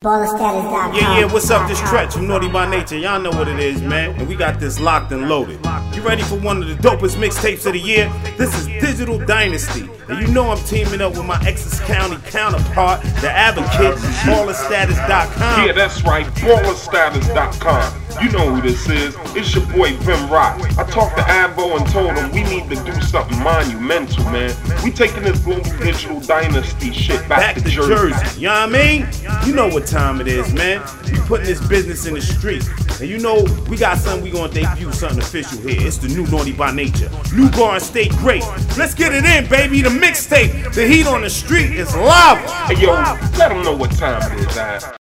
BallerStatus.com. Yeah, what's up? This Tretch, you Naughty by Nature. Y'all know what it is, man. And we got this locked and loaded. You ready for one of the dopest mixtapes of the year? This is Digital Dynasty. And you know I'm teaming up with my Essex County counterpart, The Advocate, BallerStatus.com. Yeah, that's right, BallerStatus.com. You know who this is. It's your boy Vim Rock. I talked to Avo and told him we need to do something monumental, man. We taking this global digital dynasty shit back to Jersey. You know what I mean? You know what time it is, man. We putting this business in the street. And you know, we got something we gonna debut, something official here. It's the new Naughty by Nature. New Garden State Great. Let's get it in, baby. The mixtape. The heat on the street is lava. Hey, yo, let them know what time it is,